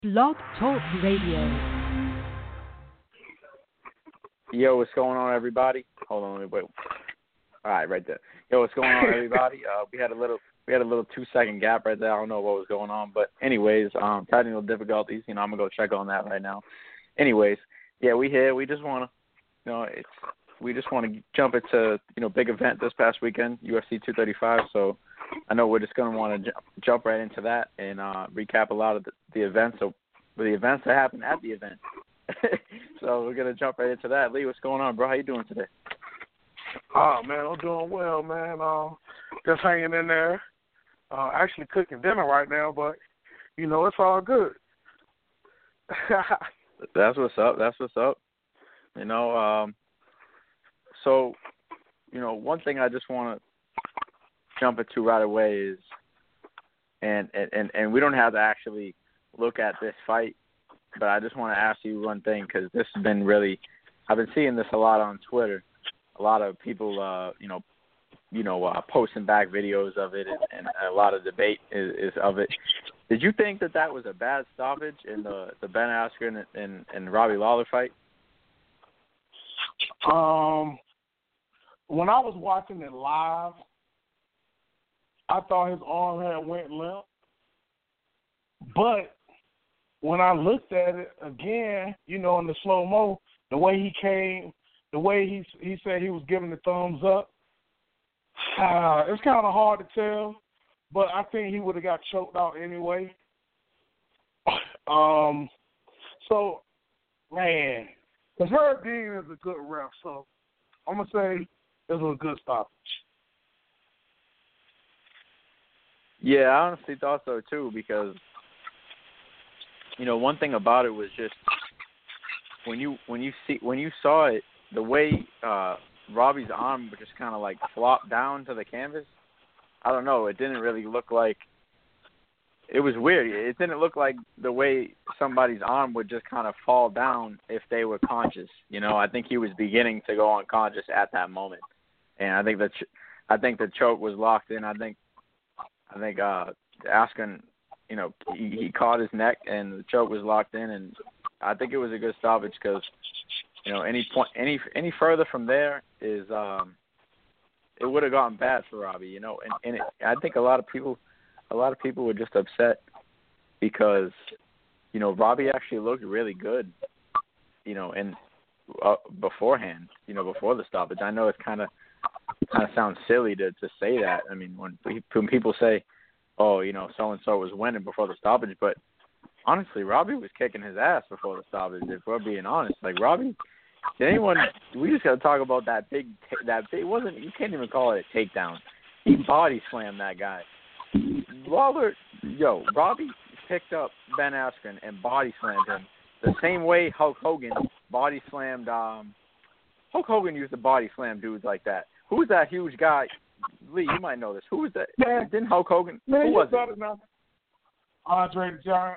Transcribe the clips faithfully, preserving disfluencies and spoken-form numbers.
Blog Talk Radio. Yo, what's going on, everybody? Hold on, wait. All right, right there. Yo, what's going on, everybody? Uh, we had a little, we had a little two-second gap right there. I don't know what was going on, but anyways, um, technical difficulties. You know, I'm gonna go check on that right now. Anyways, yeah, we here. We just wanna, you know, it's, we just want to jump into, you know, big event this past weekend, U F C two thirty-five. So I know we're just gonna want to j- jump right into that and uh, recap a lot of the, the events. So the events that happened at the event. So we're gonna jump right into that. Lee, what's going on, bro? How you doing today? Oh man, I'm doing well, man. Uh, just hanging in there. Uh, actually cooking dinner right now, but you know it's all good. That's what's up. That's what's up. You know, um, so you know, one thing I just want to jump into right away is, and and and we don't have to actually look at this fight, but I just want to ask you one thing because this has been really, I've been seeing this a lot on Twitter. A lot of people, uh, you know, you know, uh, posting back videos of it, and, and a lot of debate is, is of it. Did you think that that was a bad stoppage in the, the Ben Askren and, and, and Robbie Lawler fight? Um, when I was watching it live, I thought his arm had went limp, but when I looked at it again, you know, in the slow mo, the way he came. The way he he said he was giving the thumbs up, uh, it's kind of hard to tell, but I think he would have got choked out anyway. um, so, man, because Herb Dean is a good ref, so I'm going to say it was a good stoppage. Yeah, I honestly thought so too because, you know, one thing about it was just when you when you see when you saw it, the way uh, Robbie's arm would just kind of like flop down to the canvas, I don't know. It didn't really look like – it was weird. It didn't look like the way somebody's arm would just kind of fall down if they were conscious. You know, I think he was beginning to go unconscious at that moment. And I think the ch- I think the choke was locked in. I think I think uh, Askren, you know, he, he caught his neck and the choke was locked in. And I think it was a good stoppage because – you know, any point, any any further from there is, um, it would have gotten bad for Robbie. You know, and, and it, I think a lot of people, a lot of people were just upset because, you know, Robbie actually looked really good. You know, and uh, beforehand, you know, before the stoppage. I know it's kind of kind of sounds silly to to say that. I mean, when when people say, oh, you know, so and so was winning before the stoppage, but honestly, Robbie was kicking his ass before the stoppage. If we're being honest, like Robbie, did anyone? We just got to talk about that big. That big, it wasn't. You can't even call it a takedown. He body slammed that guy. Lawler, yo, Robbie picked up Ben Askren and body slammed him the same way Hulk Hogan body slammed. Um, Hulk Hogan used to body slam dudes like that. Who was that huge guy? Lee, you might know this. Who was that? Man, Didn't Hulk Hogan? Man, who was it? Andre the Giant.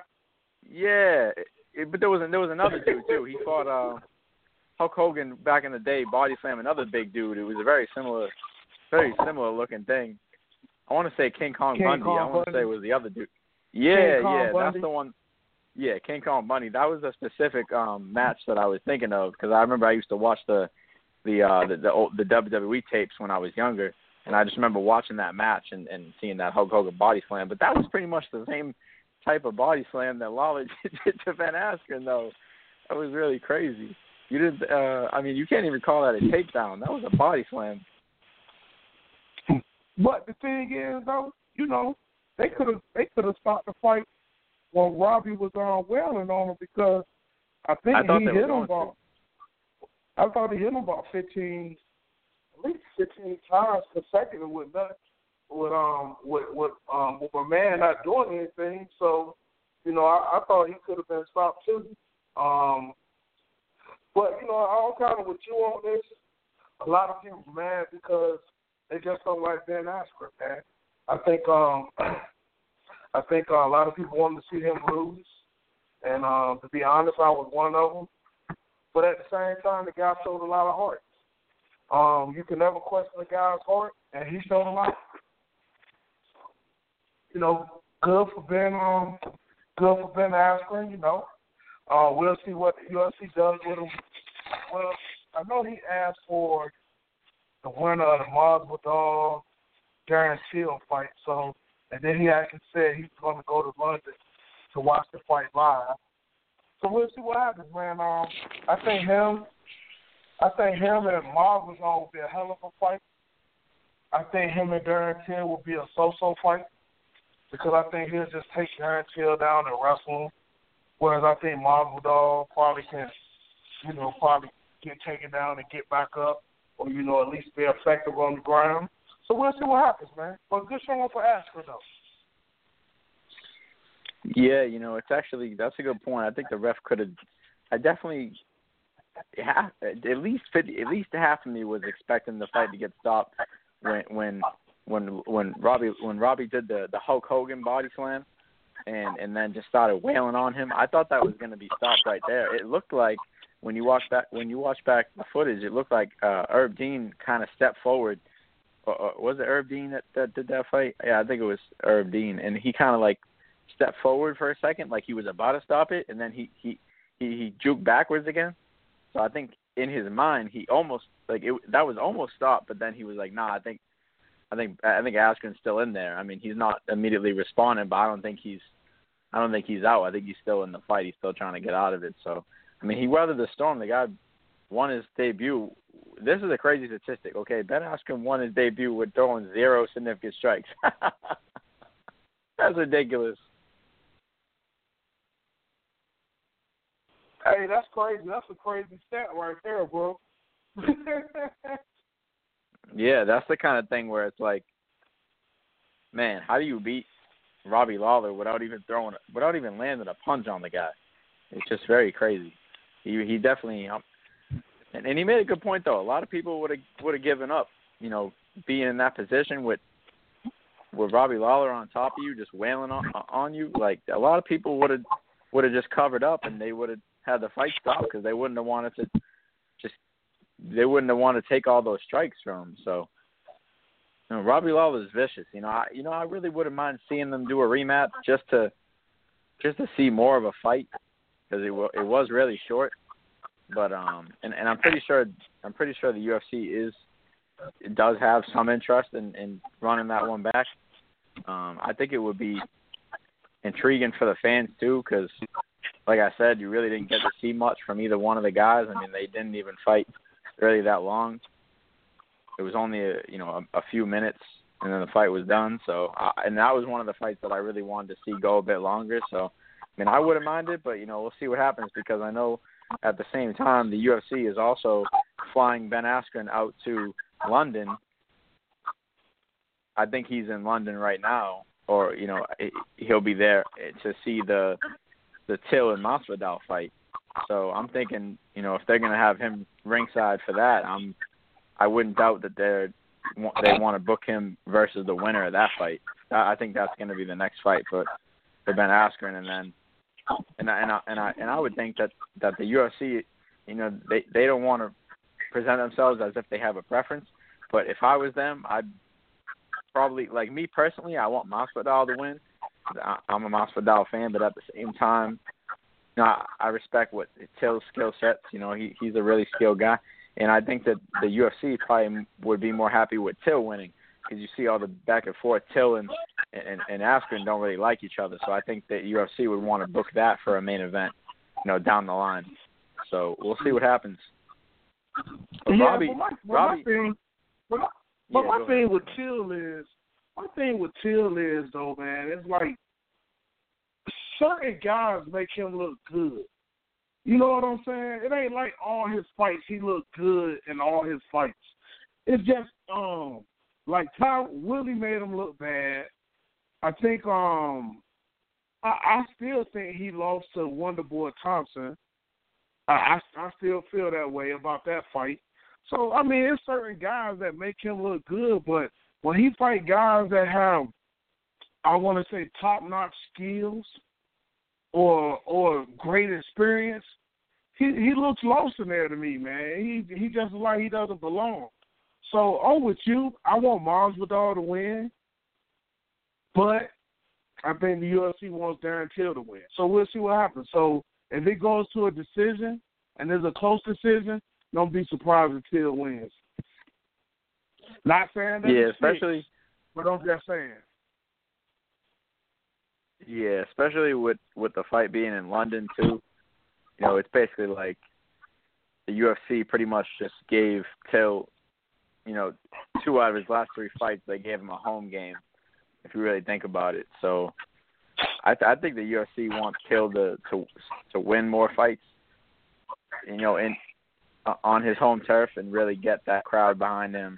Yeah, it, but there was there was another dude too. He fought uh, Hulk Hogan back in the day, body slam another big dude. It was a very similar, very similar looking thing. I want to say King Kong King Bundy. Kong I want to Bundy. say it was the other dude. Yeah, yeah, Bundy. that's the one. Yeah, King Kong Bundy. That was a specific um, match that I was thinking of because I remember I used to watch the the uh, the, the old, the W W E tapes when I was younger, and I just remember watching that match and, and seeing that Hulk Hogan body slam. But that was pretty much the same type of body slam that Lawler did to Ben Askren, though. That was really crazy. You didn't. Uh, I mean, you can't even call that a takedown. That was a body slam. But the thing is, though, you know, they could have they could have stopped the fight while Robbie was on wailing on him because I think I thought he they hit were him going about. I thought he hit him about fifteen, at least fifteen times consecutive with that. With um with with um with a man not doing anything, so you know I, I thought he could have been stopped too. Um, but you know I'm kind of with you on this. A lot of people mad because they just don't like Ben Askren, man. I think um I think uh, a lot of people wanted to see him lose, and um, to be honest, I was one of them. But at the same time, the guy showed a lot of heart. Um, you can never question a guy's heart, and he showed a lot. You know, good for Ben um, good for Ben Askren, you know. Uh, we'll see what the U F C does with him. Well, I know he asked for the winner of the Masvidal Darren Till fight, so and then he actually said he's going to go to London to watch the fight live. So we'll see what happens, man. Um, I think him, I think him and Masvidal will be a hell of a fight. I think him and Darren Till will be a so-so fight because I think he'll just take Darren Till down and wrestle him. Whereas I think Masvidal probably can, you know, probably get taken down and get back up, or you know, at least be effective on the ground. So we'll see what happens, man. But good showing for Askren, though. Yeah, you know, it's actually that's a good point. I think the ref could have. I definitely half, at least fifty, at least half of me was expecting the fight to get stopped when when when when Robbie when Robbie did the the Hulk Hogan body slam. And and then just started wailing on him. I thought that was going to be stopped right there. It looked like when you watch back when you watch back the footage, it looked like uh, Herb Dean kind of stepped forward. Uh, was it Herb Dean that, that did that fight? Yeah, I think it was Herb Dean, and he kind of like stepped forward for a second, like he was about to stop it, and then he he he, he juked backwards again. So I think in his mind, he almost like it. That was almost stopped, but then he was like, "Nah, I think." I think I think Askren's still in there. I mean, he's not immediately responding, but I don't think he's I don't think he's out. I think he's still in the fight. He's still trying to get out of it. So, I mean, he weathered the storm. The guy won his debut. This is a crazy statistic. Okay, Ben Askren won his debut with throwing zero significant strikes. That's ridiculous. Hey, that's crazy. That's a crazy stat right there, bro. Yeah, that's the kind of thing where it's like, man, how do you beat Robbie Lawler without even throwing, without even landing a punch on the guy? It's just very crazy. He he definitely, um, and, and he made a good point though. A lot of people would have would have given up, you know, being in that position with with Robbie Lawler on top of you, just wailing on on you. Like a lot of people would have would have just covered up and they would have had the fight stop because they wouldn't have wanted to. They wouldn't have wanted to take all those strikes from him. So, you know, Robbie Lawler is vicious. You know, I you know I really wouldn't mind seeing them do a rematch just to just to see more of a fight because it w- it was really short. But um, and, and I'm pretty sure I'm pretty sure the U F C is it does have some interest in, in running that one back. Um, I think it would be intriguing for the fans too because, like I said, you really didn't get to see much from either one of the guys. I mean, they didn't even fight really that long. It was only a, you know a, a few minutes, and then the fight was done. So, I, and that was one of the fights that I really wanted to see go a bit longer. So, I mean, I wouldn't mind it, but you know, we'll see what happens because I know at the same time the U F C is also flying Ben Askren out to London. I think he's in London right now, or you know, he'll be there to see the the Till and Masvidal fight. So I'm thinking, you know, if they're going to have him ringside for that, I'm, I wouldn't doubt that they're they want to book him versus the winner of that fight. I think that's going to be the next fight for, for Ben Askren, and then, and I, and I and I and I would think that, that the U F C, you know, they they don't want to present themselves as if they have a preference. But if I was them, I'd probably, like me personally, I want Masvidal to win. I'm a Masvidal fan, but at the same time, you know, I, I respect what Till's skill sets. You know, he he's a really skilled guy, and I think that the U F C probably would be more happy with Till winning because you see all the back and forth. Till and and, and Askren don't really like each other, so I think that U F C would want to book that for a main event, you know, down the line. So we'll see what happens. But yeah, Robbie, but my, but Robbie, my thing, but my, but yeah, my thing with Till is, my thing with Till is though, man, it's like certain guys make him look good. You know what I'm saying? It ain't like all his fights he look good in all his fights. It's just um like Ty Willie made him look bad. I think um I, I still think he lost to Wonderboy Thompson. I, I I still feel that way about that fight. So I mean, it's certain guys that make him look good, but when he fight guys that have, I want to say, top-notch skills or or great experience, he he looks lost in there to me, man. He he just like he doesn't belong. So I'm with you. I want Masvidal to win, but I think the U F C wants Darren Till to win. So we'll see what happens. So if it goes to a decision and there's a close decision, don't be surprised if Till wins. Not saying that yeah, it's especially, fixed, but I'm just saying. Yeah, especially with, with the fight being in London too. You know, it's basically like the U F C pretty much just gave Till, you know, two out of his last three fights, they gave him a home game, if you really think about it. So I, th- I think the U F C wants Till to, to to win more fights, you know, in uh, on his home turf and really get that crowd behind him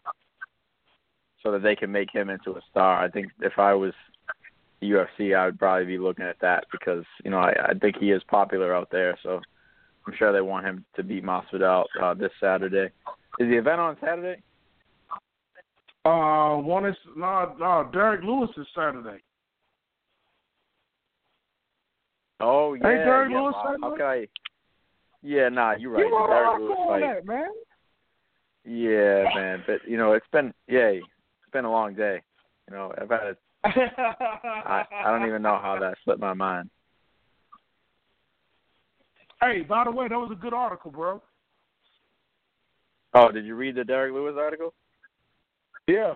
so that they can make him into a star. I think if I was the U F C, I would probably be looking at that because, you know, I, I think he is popular out there. So I'm sure they want him to beat Masvidal uh, this Saturday. Is the event on Saturday? Uh, one is no, no. Derek Lewis is Saturday. Oh yeah, hey, Derek yeah. Lewis Wow. Saturday? How can I? Yeah, nah, you're right. You The Derek Lewis on fight. that, man. Yeah, man. But you know, it's been yeah, it's been a long day. You know, I've had. A, I I don't even know how that slipped my mind. Hey, by the way, that was a good article, bro. Oh, did you read the Derek Lewis article? Yeah.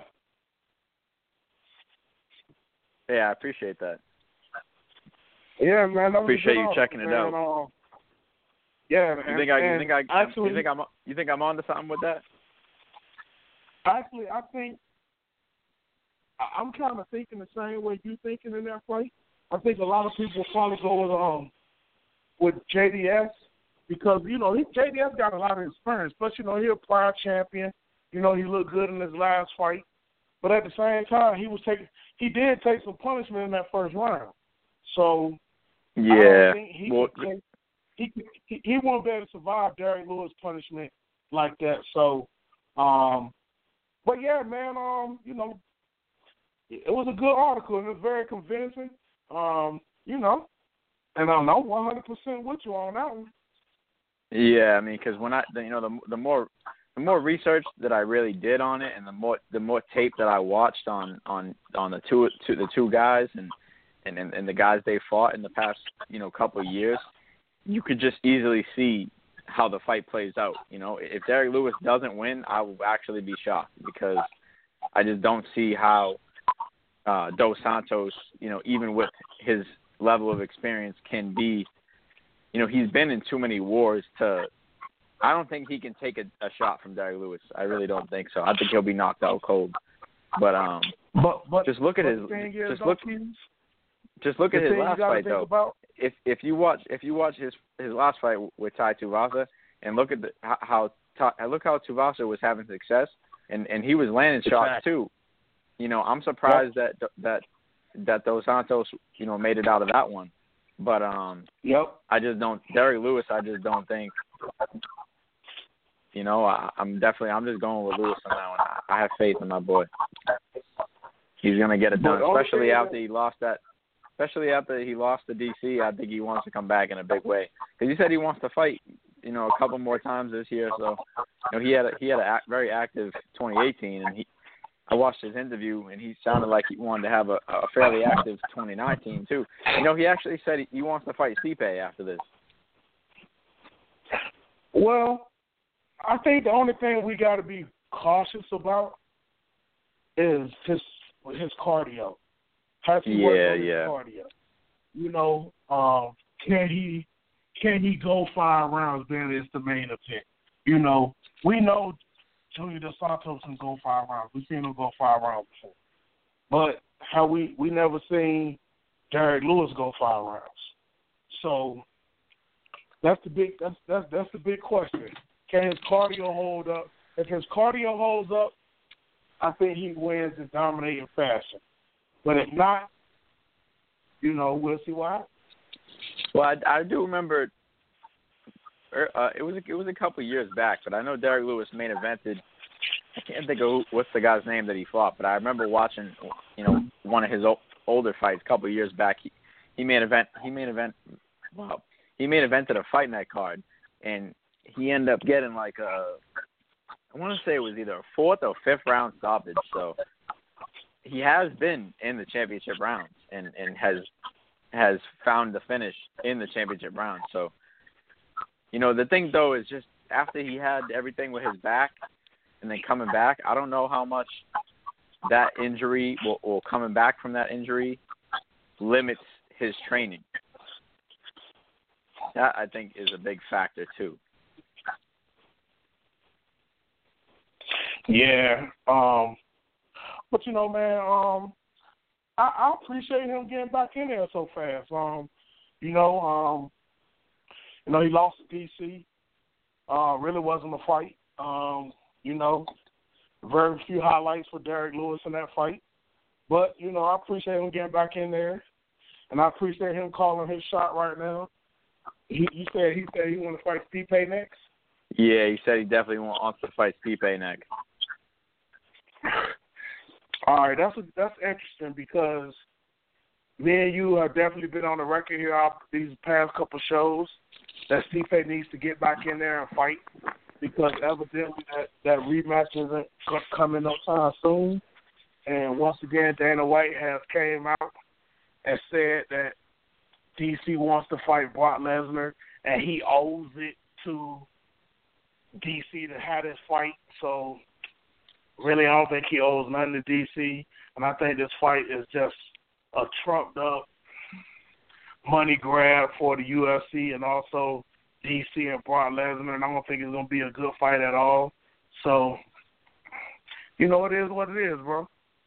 Yeah, I appreciate that. Yeah, man. That was Appreciate a good you article, checking it man. out. Uh, yeah, man. You think I? You and think I? actually, you think I'm? You think I'm on to something with that? Actually, I think I- I'm kind of thinking the same way you thinking in that fight. I think a lot of people probably go with um with J D S because you know he, J D S got a lot of experience. Plus, you know he's a prior champion. You know he looked good in his last fight, but at the same time he was taking he did take some punishment in that first round. So Yeah. I don't think he well, could, he, he he won't be able to survive Derek Lewis punishment like that. So, um, but yeah, man, um, you know, it was a good article and it was very convincing. Um, you know, and I'm not one hundred percent with you on that one. Yeah, I mean, because when I, you know, the the more the more research that I really did on it, and the more the more tape that I watched on on, on the two, two the two guys and, and and the guys they fought in the past, you know, couple of years, you could just easily see how the fight plays out. You know, if Derek Lewis doesn't win, I will actually be shocked because I just don't see how uh, Dos Santos, you know, even with his level of experience, can be. You know, he's been in too many wars to. I don't think he can take a, a shot from Derek Lewis. I really don't think so. I think he'll be knocked out cold. But um, but, but just look at his. Is, just look. Just look at his last fight though. About? If if you watch if you watch his his last fight with Tai Tuivasa and look at the, how how look how Tuivasa was having success and, and he was landing shots too. You know, I'm surprised yep. that that that Dos Santos you know made it out of that one. But um, yep. I just don't Derek Lewis. I just don't think. You know, I, I'm definitely I'm just going with Lewis on that one. I, I have faith in my boy. He's gonna get it done, especially after he lost that. Especially after he lost to D C, I think he wants to come back in a big way. Because he said he wants to fight, you know, a couple more times this year. So, you know, he had a, he had a very active twenty eighteen, and he. I watched his interview, and he sounded like he wanted to have a, a fairly active twenty nineteen too. You know, he actually said he, he wants to fight Stipe after this. Well, I think the only thing we got to be cautious about is his his cardio. Has he yeah, worked on his yeah. cardio? You know, um, can he can he go five rounds being it's the main event? You know, we know Junior Dos Santos can go five rounds. We've seen him go five rounds before. But how we we never seen Derek Lewis go five rounds. So that's the big that's that's that's the big question. Can his cardio hold up? If his cardio holds up, I think he wins in dominating fashion. But if not, you know, we'll see what happens. Well, I, I do remember uh, it was it was a couple of years back, but I know Derek Lewis main evented. I can't think of who, what's the guy's name that he fought, but I remember watching, you know, one of his o- older fights a couple of years back. He he main event he main event wow he main evented a fight night card, and he ended up getting like a I want to say it was either a fourth or fifth round stoppage. So. he has been in the championship rounds and, and has has found the finish in the championship round. So, you know, the thing though is just after he had everything with his back and then coming back, I don't know how much that injury or, or coming back from that injury limits his training. That I think is a big factor too. Yeah, um, but you know, man, um, I, I appreciate him getting back in there so fast. Um, you know, um, you know, he lost to D C. Uh, really wasn't a fight. Um, you know, very few highlights for Derek Lewis in that fight. But you know, I appreciate him getting back in there, and I appreciate him calling his shot right now. He, he said he said he want to fight Stipe next. Yeah, he said he definitely wants to fight Stipe next. All right, that's a, that's interesting because me and you have definitely been on the record here these past couple shows that Stipe needs to get back in there and fight because evidently that, that rematch isn't coming no time soon. And once again, Dana White has came out and said that D C wants to fight Brock Lesnar and he owes it to D C to have this fight. So really, I don't think he owes nothing to D C, and I think this fight is just a trumped up money grab for the U F C and also D C and Brock Lesnar, and I don't think it's going to be a good fight at all. So, you know, it is what it is, bro.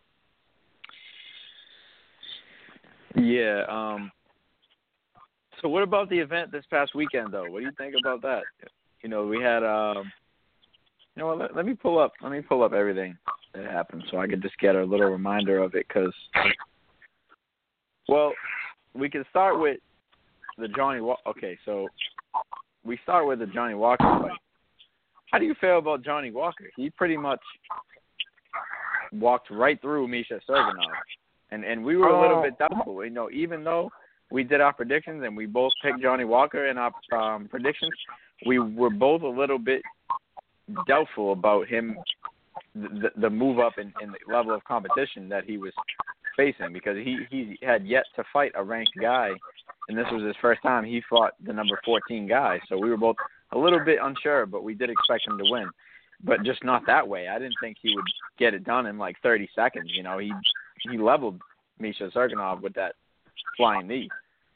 Yeah. Um, so what about the event this past weekend, though? What do you think about that? You know, we had um, – You know what, let, let me pull up let me pull up everything that happened so I could just get a little reminder of it because, well, we can start with the Johnny Walker. Okay, so we start with the Johnny Walker fight. How do you feel about Johnny Walker? He pretty much walked right through Misha Sergenov, and, and we were a little bit doubtful. You know, even though we did our predictions and we both picked Johnny Walker in our um, predictions, we were both a little bit doubtful about him, the, the move up in, in the level of competition that he was facing because he, he had yet to fight a ranked guy, and this was his first time he fought the number fourteen guy. So we were both a little bit unsure, but we did expect him to win, but just not that way. I didn't think he would get it done in like thirty seconds. You know, he he leveled Misha Sergenov with that flying knee.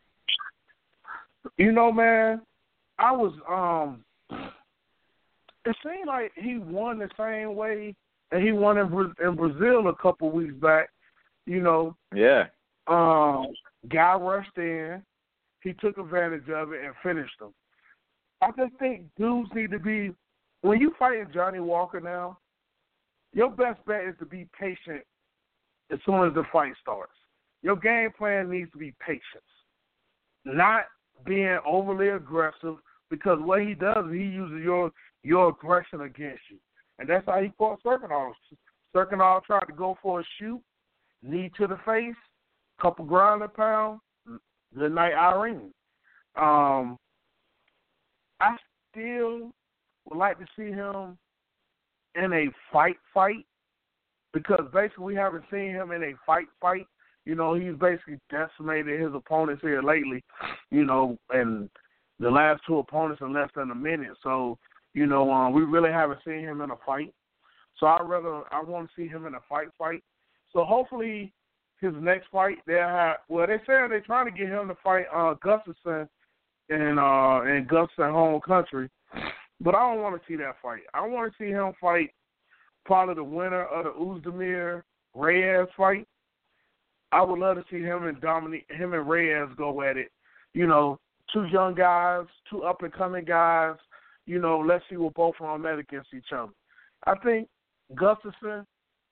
You know, man, I was um. It seemed like he won the same way that he won in, Bra- in Brazil a couple weeks back. You know, yeah. Um, guy rushed in, he took advantage of it and finished him. I just think dudes need to be when you fighting Johnny Walker now. Your best bet is to be patient as soon as the fight starts. Your game plan needs to be patience, not being overly aggressive. Because what he does is he uses your your aggression against you. And that's how he fought Serkinov. Serkinov tried to go for a shoot, knee to the face, couple ground and pound, good night, Irene. Um, I still would like to see him in a fight fight because basically we haven't seen him in a fight fight. You know, he's basically decimated his opponents here lately, you know, and the last two opponents in less than a minute. So, you know, um, we really haven't seen him in a fight. So I rather I want to see him in a fight fight. So hopefully his next fight they'll have well they say they're trying to get him to fight uh Gustafsson in uh in Gustafsson home country. But I don't want to see that fight. I want to see him fight probably the winner of the Uzdemir Reyes fight. I would love to see him and Dominic him and Reyes go at it. You know, two young guys, two up-and-coming guys, you know, let's see what both of them met against each other. I think Gustafsson,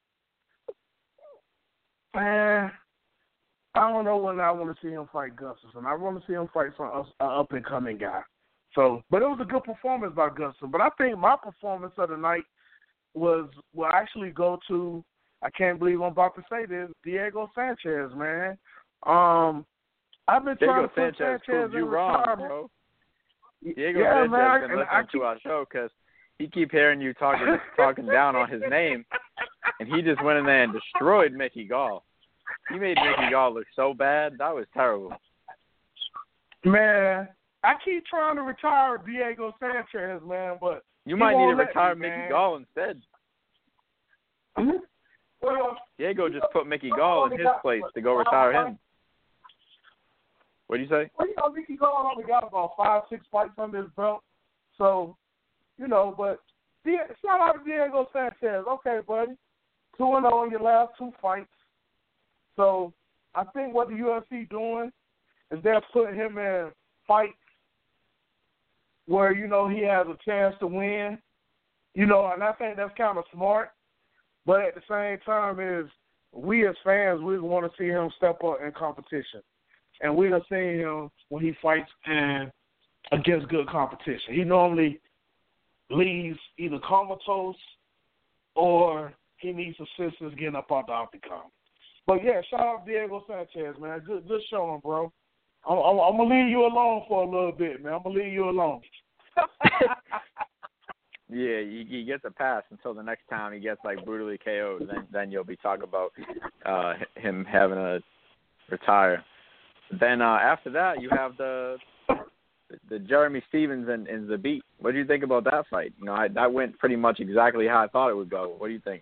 man, I don't know when I want to see him fight Gustafsson. I want to see him fight some uh, up-and-coming guy. So, but it was a good performance by Gustafsson. But I think my performance of the night was will actually go to, I can't believe I'm about to say this, Diego Sanchez, man. Um, I've been Diego trying to put Sanchez Sanchez proved you in wrong, retirement. bro. Diego yeah, Sanchez man, has been and listening I keep... to our show because he keep hearing you talking talking down on his name, and he just went in there and destroyed Mickey Gall. He made Mickey Gall look so bad. That was terrible. Man, I keep trying to retire Diego Sanchez, man, but you might need to retire me, Mickey Gall instead. Mm-hmm. Well, Diego just put Mickey Gall in his place to go retire him. What do you say? Well, you know, Mickey Gall only got about five, six fights under his belt. So, you know, but shout out to Diego Sanchez. Okay, buddy. two and oh in your last two fights. So, I think what the U F C doing is they're putting him in fights where, you know, he has a chance to win. You know, and I think that's kind of smart. But at the same time is we as fans, we want to see him step up in competition. And we have seen him when he fights in against good competition. He normally leaves either comatose or he needs assistance getting up out the octagon. But, yeah, shout out to Diego Sanchez, man. Good good showing, bro. I'm, I'm, I'm going to leave you alone for a little bit, man. I'm going to leave you alone. Yeah, he, he gets a pass until the next time he gets, like, brutally K O'd. Then, then you'll be talking about uh, him having to retire. Then uh, after that, you have the the Jeremy Stephens and, and Zabit. What do you think about that fight? You know, I, that went pretty much exactly how I thought it would go. What do you think?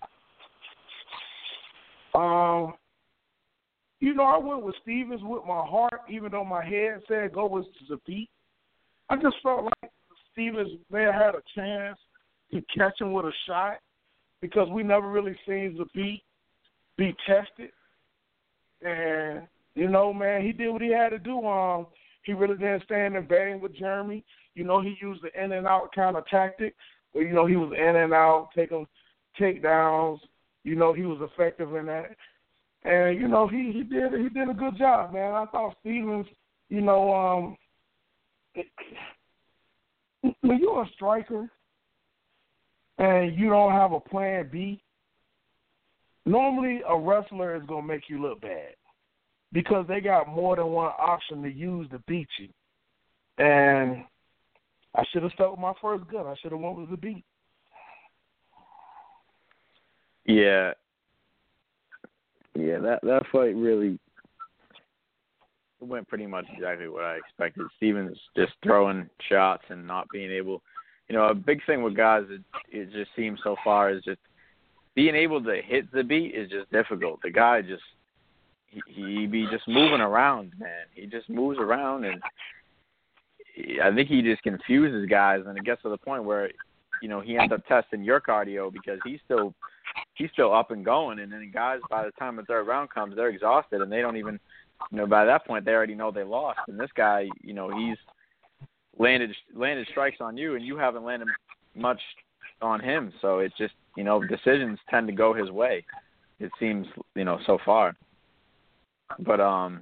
Um, you know, I went with Stephens with my heart, even though my head said go with Zabit. I just felt like Stephens may have had a chance to catch him with a shot because we never really seen Zabit be tested. And you know, man, he did what he had to do. Um, he really didn't stand and bang with Jeremy. You know, he used the in and out kind of tactic, where you know he was in and out, taking takedowns. You know, he was effective in that, and you know he, he did he did a good job, man. I thought Stephens, you know, um, it, when you're a striker and you don't have a plan B, normally a wrestler is gonna make you look bad. Because they got more than one option to use to beat you. And I should have stuck with my first gun. I should have went with the beat. Yeah. Yeah, that, that fight really went pretty much exactly what I expected. Stephens just throwing shots and not being able – you know, a big thing with guys, it, it just seems so far is just being able to hit the beat is just difficult. The guy just – He, he be just moving around, man. He just moves around, and he, I think he just confuses guys, and it gets to the point where, you know, he ends up testing your cardio because he's still he's still up and going, and then guys, by the time the third round comes, they're exhausted, and they don't even, you know, by that point, they already know they lost. And this guy, you know, he's landed landed strikes on you, and you haven't landed much on him, so it's just, you know, decisions tend to go his way, it seems, you know, so far. But um,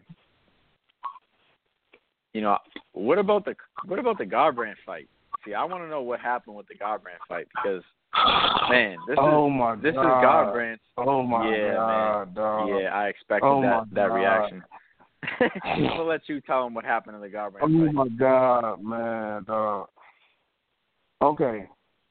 you know, what about the what about the Garbrandt fight? See, I want to know what happened with the Garbrandt fight because, man, this oh is my this God. is Garbrandt. Oh my yeah, God, man. dog. Yeah, I expected oh that that God. reaction. I'm gonna let you tell him what happened in the Garbrandt oh fight. Oh my God, man, dog. Okay,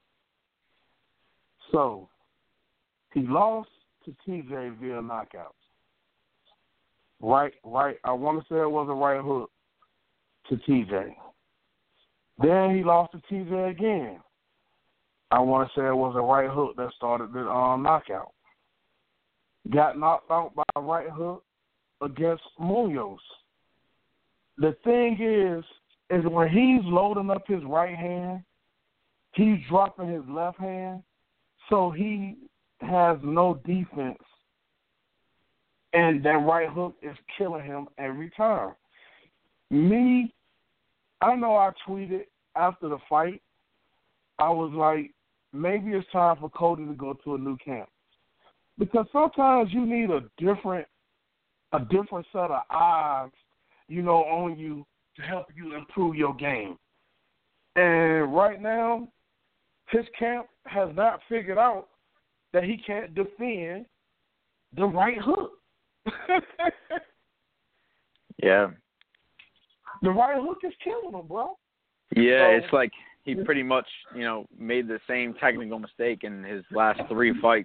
so he lost to T J via knockout. Right, right. I want to say it was a right hook to T J. Then he lost to T J again. I want to say it was a right hook that started the um, knockout. Got knocked out by a right hook against Munoz. The thing is, is when he's loading up his right hand, he's dropping his left hand, so he has no defense. And that right hook is killing him every time. Me, I know I tweeted after the fight, I was like, maybe it's time for Cody to go to a new camp. Because sometimes you need a different a different set of eyes, you know, on you to help you improve your game. And right now, his camp has not figured out that he can't defend the right hook. Yeah. The right hook is killing him, bro. Yeah, so, it's like he pretty much, you know, made the same technical mistake in his last three fights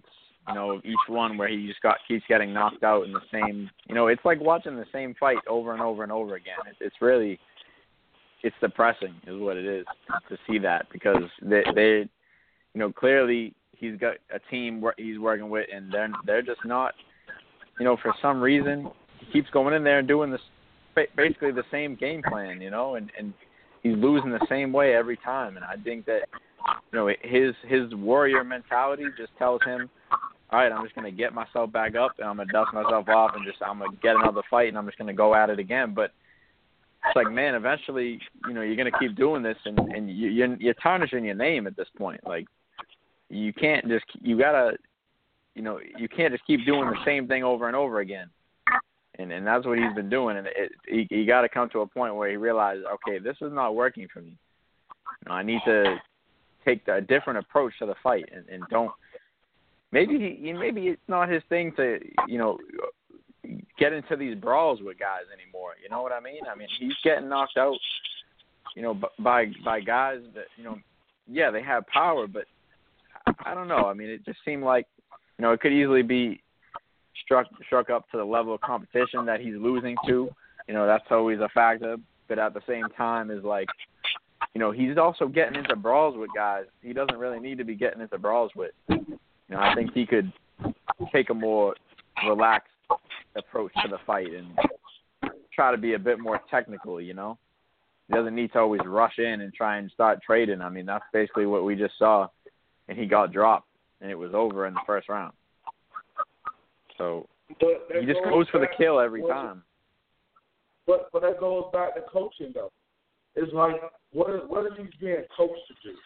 you know, each one where he just got keeps getting knocked out in the same, you know, it's like watching the same fight over and over and over again. It's, it's really, it's depressing is what it is to see that because they, they, you know, clearly he's got a team where he's working with and they're, they're just not, you know, for some reason he keeps going in there and doing this, basically the same game plan, you know, and, and he's losing the same way every time. And I think that, you know, his his warrior mentality just tells him, all right, I'm just going to get myself back up and I'm going to dust myself off and just I'm going to get another fight and I'm just going to go at it again. But it's like, man, eventually, you know, you're going to keep doing this and, and you, you're, you're tarnishing your name at this point. Like, you can't just, you got to, you know, you can't just keep doing the same thing over and over again. And and that's what he's been doing. And it, he, he got to come to a point where he realizes, okay, this is not working for me. You know, I need to take a different approach to the fight and, and don't, maybe he, maybe it's not his thing to, you know, get into these brawls with guys anymore. You know what I mean? I mean, he's getting knocked out, you know, by by guys that, you know, yeah, they have power, but I don't know. I mean, it just seemed like, you know, it could easily be struck struck up to the level of competition that he's losing to. You know, that's always a factor. But at the same time, is like, you know, he's also getting into brawls with guys he doesn't really need to be getting into brawls with. You know, I think he could take a more relaxed approach to the fight and try to be a bit more technical, you know. He doesn't need to always rush in and try and start trading. I mean, that's basically what we just saw. And he got dropped, and it was over in the first round. So he just goes for the kill every time. But but that goes back to coaching, though. It's like, what is, what is he being coached to do?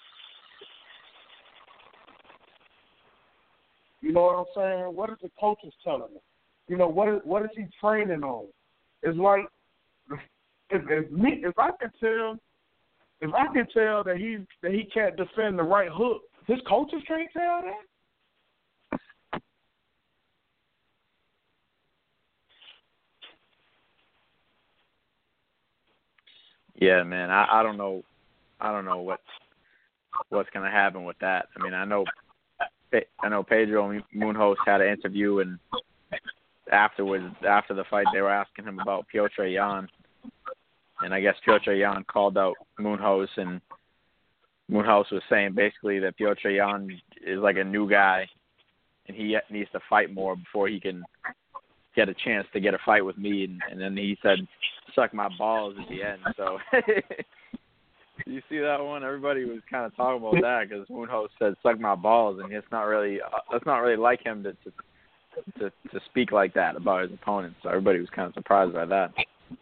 You know what I'm saying? What is the coaches telling him? You know, what is, what is he training on? It's like, if, if, me, if I can tell, if I can tell that he that he can't defend the right hook, his coaches can't tell that? Yeah, man, I, I don't know, I don't know what what's gonna happen with that. I mean, I know, I know Pedro Munhoz had an interview, and afterwards, after the fight, they were asking him about Petr Yan, and I guess Petr Yan called out Munhoz, and Munhoz was saying basically that Petr Yan is like a new guy, and he needs to fight more before he can get a chance to get a fight with me. And, and then he said, suck my balls at the end. So you see that one? Everybody was kind of talking about that because Munhoz said, suck my balls, and it's not really, uh, that's not really like him to, to to to speak like that about his opponent. So everybody was kind of surprised by that.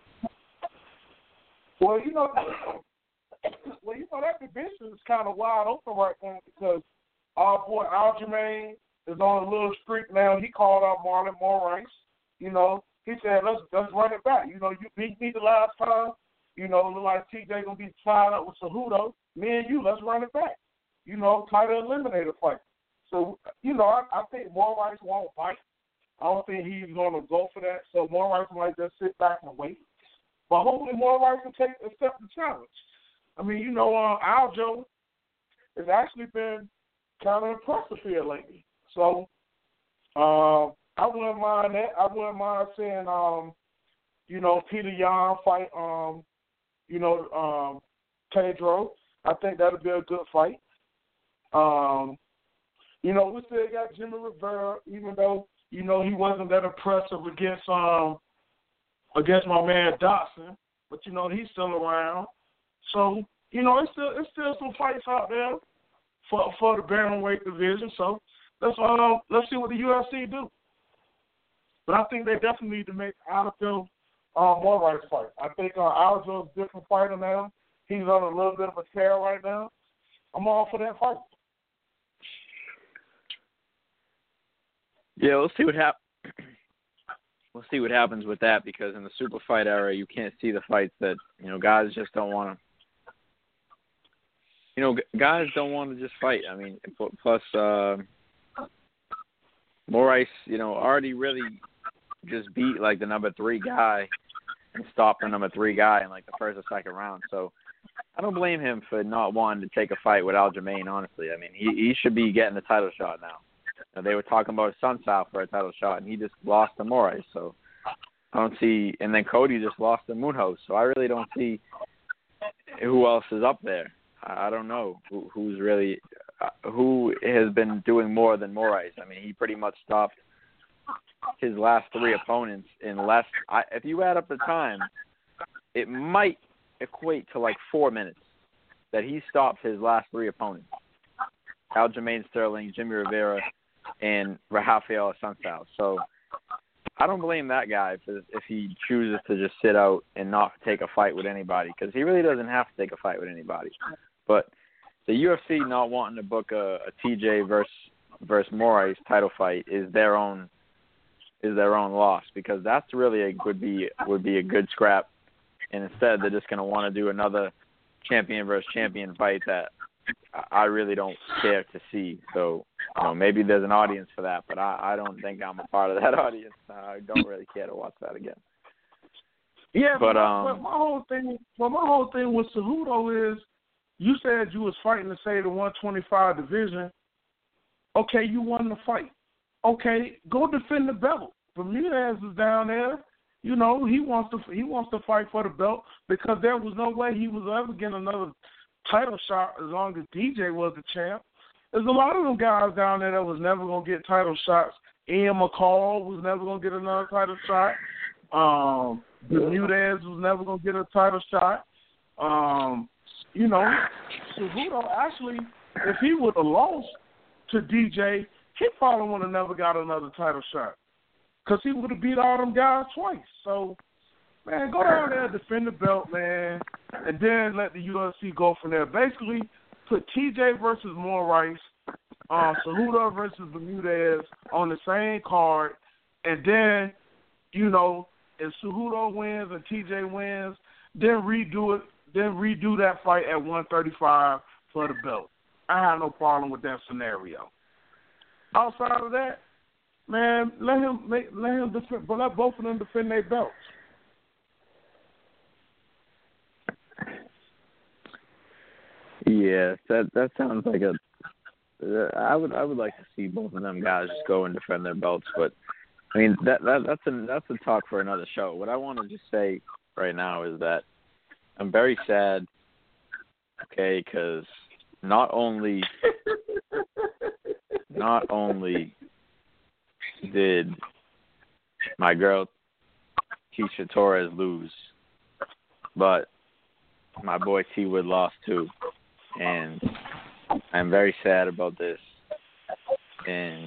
Well, you know, well, you know that division is kind of wide open right now because our boy Aljamain is on a little streak now. He called out Marlon Moraes. You know, he said, let's let's run it back. You know, you beat me the last time. You know, look like T J gonna be tied up with Cejudo. Me and you, let's run it back. You know, title eliminator fight. So, you know, I, I think Moraes won't fight. I don't think he's going to go for that. So Moraes might just sit back and wait. But hopefully Moraes can take accept the challenge. I mean, you know, uh, Aljo has actually been kind of impressive here lately. So uh, I wouldn't mind that. I wouldn't mind seeing, um, you know, Petr Yan fight, um, you know, um, Pedro. I think that would be a good fight. Um, you know, we still got Jimmy Rivera, even though, you know, he wasn't that impressive against um against my man Dotson, but you know he's still around. So you know, it's still it's still some fights out there for for the bantamweight division. So let's um let's see what the U F C do. But I think they definitely need to make Aljo um, Moraes fight. I think uh, Aljo's a different fighter now. He's on a little bit of a tear right now. I'm all for that fight. Yeah, we'll see what happens. We'll see what happens with that because in the super fight era, you can't see the fights that you know guys just don't want to. You know, guys don't want to just fight. I mean, plus uh, Moraes, you know, already really just beat like the number three guy and stopped the number three guy in like the first or second round. So I don't blame him for not wanting to take a fight with Aljamain. Honestly, I mean, he he should be getting the title shot now. know, they were talking about Sun Sal for a title shot, and he just lost to Moraes. So I don't see. And then Cody just lost to Moonhouse. So I really don't see who else is up there. I, I don't know who, who's really uh, who has been doing more than Moraes. I mean, he pretty much stopped his last three opponents in less. I, if you add up the time, it might equate to like four minutes that he stopped his last three opponents: Aljamain Sterling, Jimmy Rivera, and Rafael Assunção. So I don't blame that guy if, if he chooses to just sit out and not take a fight with anybody, because he really doesn't have to take a fight with anybody. But the U F C not wanting to book a, a T J versus versus Moraes title fight is their own is their own loss, because that's really a would be would be a good scrap, and instead they're just going to want to do another champion versus champion fight that I really don't care to see. So, you know, maybe there's an audience for that, but I, I don't think I'm a part of that audience. I don't really care to watch that again. Yeah, but, but, um, but my whole thing, well, my whole thing with Cejudo is, you said you was fighting to say the one twenty-five division. Okay, you won the fight. Okay, go defend the belt. Bermudez is down there. You know, he wants to he wants to fight for the belt, because there was no way he was ever getting another title shot as long as D J was the champ. There's a lot of them guys down there that was never going to get title shots. Ian McCall was never going to get another title shot. Um, Bermudez was never going to get a title shot. Um, you know, Cejudo actually, if he would have lost to D J, he probably would have never got another title shot, because he would have beat all them guys twice. So, man, go down there, defend the belt, man, and then let the U F C go from there. Basically, put T J versus Moraes, um, Cejudo versus Bermudez on the same card, and then, you know, if Cejudo wins and T J wins, then redo it, then redo that fight at one thirty-five for the belt. I have no problem with that scenario. Outside of that, man, let him make, let him defend, but let both of them defend their belts. Yeah, that that sounds like a. I would I would like to see both of them guys just go and defend their belts, but I mean that that that's a that's a talk for another show. What I want to just say right now is that I'm very sad. Okay, because not only not only did my girl Tecia Torres lose, but my boy T Wood lost too. And I'm very sad about this. And,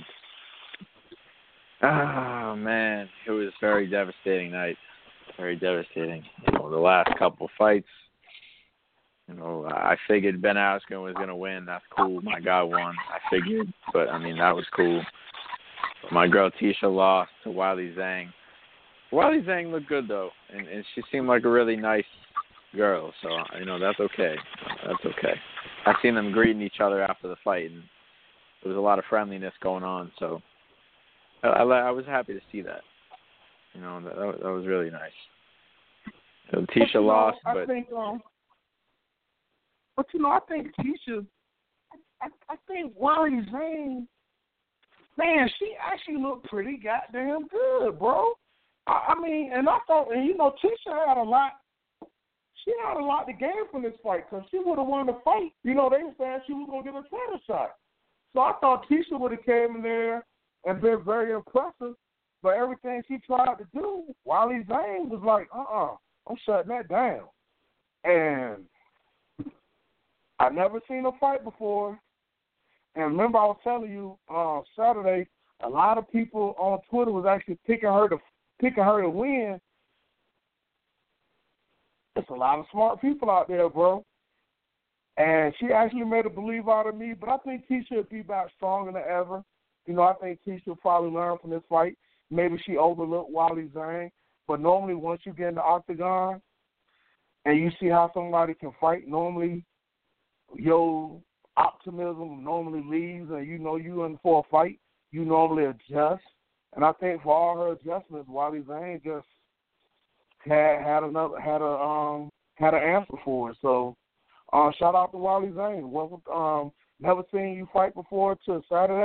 oh, man, it was a very devastating night. Very devastating. You know, the last couple fights, you know, I figured Ben Askren was going to win. That's cool. My guy won. I figured. But, I mean, that was cool. But my girl Tecia lost to Weili Zhang. Weili Zhang looked good, though. And, and she seemed like a really nice girl, so you know that's okay. That's okay. I've seen them greeting each other after the fight, and there was a lot of friendliness going on. So I, I, I was happy to see that. You know, that, that was really nice. So Tecia but, lost, know, I but think, um, but you know, I think Tecia, I, I think Weili Zhang, man, she actually looked pretty goddamn good, bro. I, I mean, and I thought, and you know, Tecia had a lot. She had a lot to gain from this fight, because she would have won the fight. You know, they were saying she was going to get a title shot. So I thought Tecia would have came in there and been very impressive. But everything she tried to do, Weili Zhang was like, uh-uh, I'm shutting that down. And I've never seen her fight before. And remember I was telling you uh, Saturday, a lot of people on Twitter was actually picking her to picking her to win. There's a lot of smart people out there, bro. And she actually made a believe out of me, but I think Tecia will be back stronger than ever. You know, I think Tecia will probably learn from this fight. Maybe she overlooked Weili Zhang, but normally once you get in the octagon and you see how somebody can fight, normally your optimism normally leaves, and you know you in for a fight, you normally adjust. And I think for all her adjustments, Weili Zhang just had had another had a um had an answer for it. So uh, shout out to Weili Zhang. Wasn't um never seen you fight before till Saturday.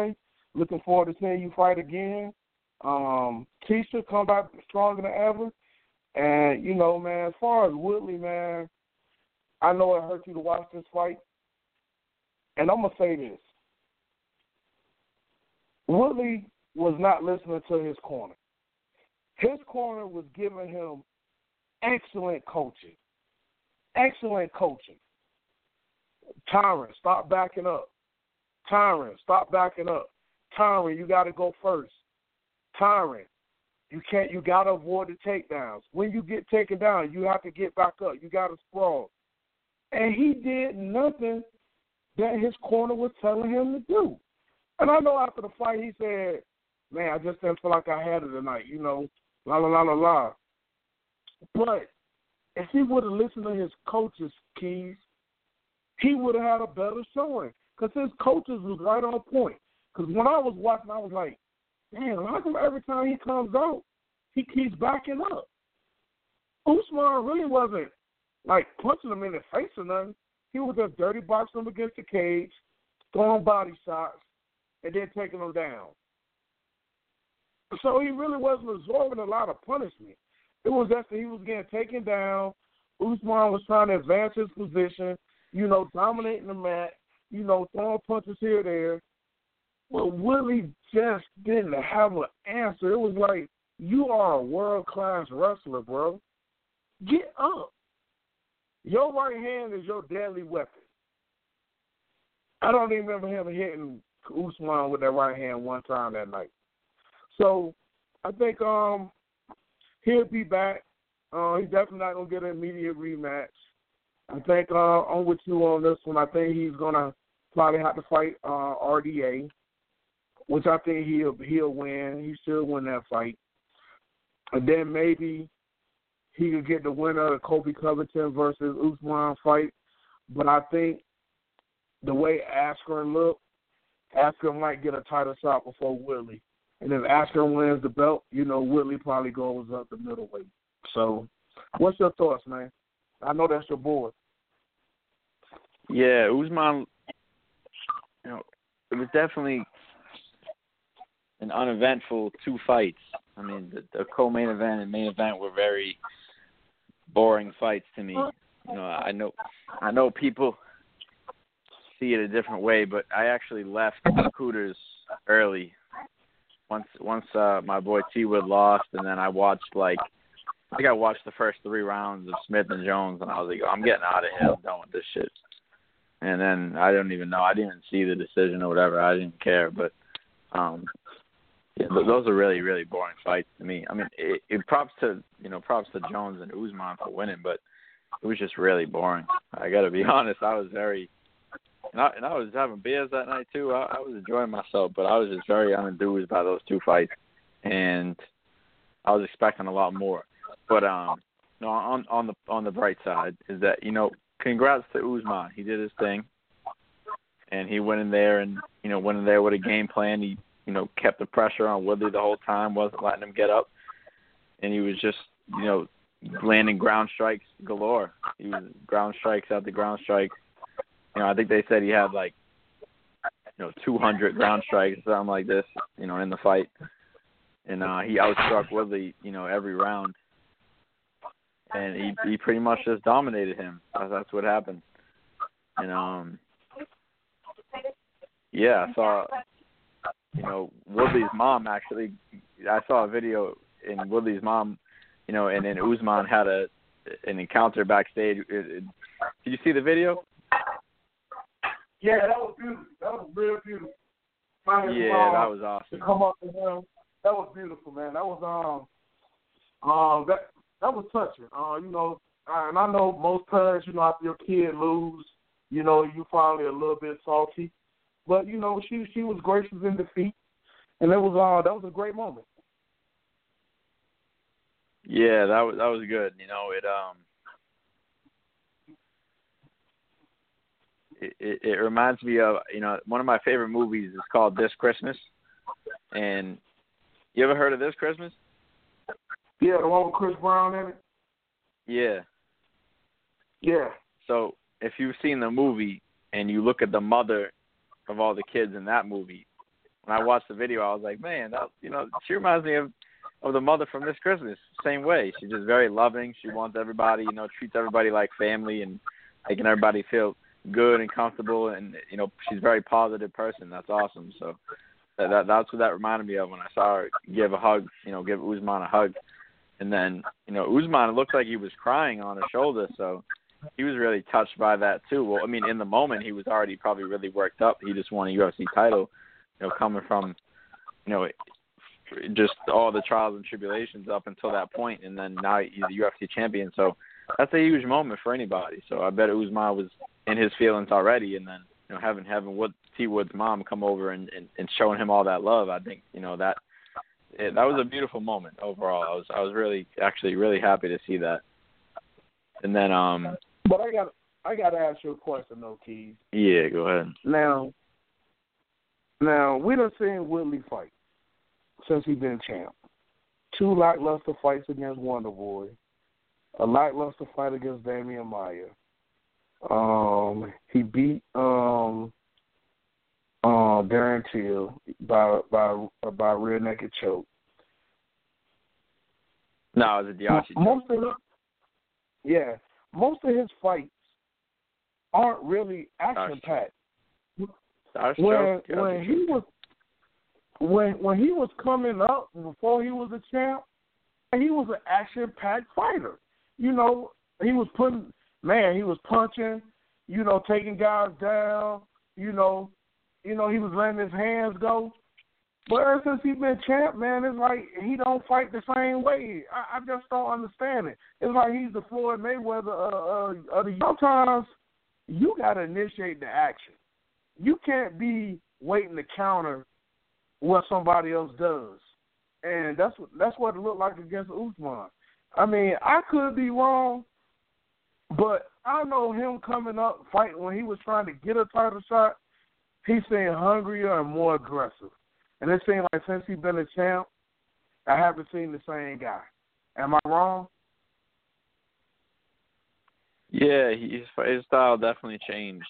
Looking forward to seeing you fight again. Um, Keisha, come back stronger than ever. And, you know, man, as far as Woodley, man, I know it hurt you to watch this fight. And I'm going to say this. Woodley was not listening to his corner. His corner was giving him excellent coaching. Excellent coaching. Tyron, stop backing up. Tyron, stop backing up. Tyron, you got to go first. Tyron, you can't. You got to avoid the takedowns. When you get taken down, you have to get back up. You got to sprawl. And he did nothing that his corner was telling him to do. And I know after the fight he said, man, I just didn't feel like I had it tonight, you know, la, la, la, la, la. But if he would have listened to his coaches' keys, he would have had a better showing because his coaches was right on point. Because when I was watching, I was like, man, how come every time he comes out, he keeps backing up? Usman really wasn't, like, punching him in the face or nothing. He was just dirty boxing him against the cage, throwing body shots, and then taking him down. So he really wasn't absorbing a lot of punishment. It was just that he was getting taken down. Usman was trying to advance his position, you know, dominating the mat, you know, throwing punches here or there. But Woodley just didn't have an answer. It was like, you are a world-class wrestler, bro. Get up. Your right hand is your deadly weapon. I don't even remember him hitting Usman with that right hand one time that night. So I think um, he'll be back. Uh, he's definitely not going to get an immediate rematch. I think uh, I'm with you on this one. I think he's going to probably have to fight uh, R D A, which I think he'll, he'll win. He should win that fight. And then maybe he could get the winner of the Colby Covington versus Usman fight. But I think the way Askren looked, Askren might get a title shot before Woodley. And if Askren wins the belt, you know, Woodley probably goes up the middleweight. So what's your thoughts, man? I know that's your boy. Yeah, Usman, you know, it was definitely an uneventful two fights. I mean, the, the co-main event and main event were very boring fights to me. You know, I know, I know people see it a different way, but I actually left Hooters early. Once, once uh, my boy T Wood lost, and then I watched like, I think I watched the first three rounds of Smith and Jones, and I was like, oh, I'm getting out of here. I'm done with this shit. And then I don't even know. I didn't even see the decision or whatever. I didn't care, but um, yeah, those are really, really boring fights to me. I mean, it, it props to you know props to Jones and Usman for winning, but it was just really boring. I got to be honest. I was very, and I, and I was having beers that night too. I, I was enjoying myself, but I was just very unenthused by those two fights, and I was expecting a lot more. But um, no, on on the on the bright side is that you know, congrats to Usman. He did his thing, and he went in there and you know went in there with a game plan. He you know kept the pressure on Woodley the whole time, wasn't letting him get up, and he was just you know landing ground strikes galore. He was ground strikes after ground strikes. You know, I think they said he had like you know two hundred ground strikes, something like this, you know, in the fight, and uh, he outstruck Woodley, you know, every round. And he he pretty much just dominated him. That's what happened. And um, yeah, I saw, you know, Woodley's mom actually. I saw a video in Woodley's mom, you know, and then Usman had a an encounter backstage. It, it, did you see the video? Yeah, that was beautiful. That was real beautiful. Finding yeah, um, that was awesome. To come up to him, that was beautiful, man. That was um um that. That was touching. Uh, you know, and I know most parents, you know, after your kid lose, you know, you probably a little bit salty. But, you know, she she was gracious in defeat, and it was uh, that was a great moment. Yeah, that was that was good. You know, it um it, it, it reminds me of, you know, one of my favorite movies is called This Christmas. And you ever heard of This Christmas? Yeah, the one with Chris Brown in it? Yeah. Yeah. So if you've seen the movie and you look at the mother of all the kids in that movie, when I watched the video, I was like, man, that, you know, she reminds me of of the mother from This Christmas. Same way, she's just very loving. She wants everybody, you know, treats everybody like family and making everybody feel good and comfortable. And you know, she's a very positive person. That's awesome. So that, that that's what that reminded me of when I saw her give a hug. You know, give Usman a hug, and then you know, Usman, it looked like he was crying on her shoulder. So he was really touched by that too. Well, I mean, in the moment, he was already probably really worked up. He just won a U F C title, you know, coming from, you know, just all the trials and tribulations up until that point, and then now he's a U F C champion. So that's a huge moment for anybody. So I bet Usman was in his feelings already, and then you know, having having Wood, T. Wood's mom come over and, and, and showing him all that love, I think you know that it, that was a beautiful moment overall. I was I was really actually really happy to see that. And then um. But I got I got to ask you a question, though, Keith. Yeah, go ahead. Now, now we done seen Woodley fight since he been champ. Two lackluster fights against Wonder Boy, a lackluster fight against Damian Maia. Um, he beat um, uh, Darren Till by by by rear naked choke. No, it was a Diachi. Most of the, yeah. Most of his fights aren't really action packed. When when he was when when he was coming up before he was a champ, he was an action packed fighter. You know, he was putting man, he was punching, you know, taking guys down, you know, you know, he was letting his hands go. But ever since he's been champ, man, it's like he don't fight the same way. I, I just don't understand it. It's like he's the Floyd Mayweather uh, uh, of the. Sometimes you got to initiate the action. You can't be waiting to counter what somebody else does, and that's what that's what it looked like against Usman. I mean, I could be wrong, but I know him coming up fighting when he was trying to get a title shot. He seemed hungrier and more aggressive. And it seems like since he's been a champ, I haven't seen the same guy. Am I wrong? Yeah, his, his style definitely changed.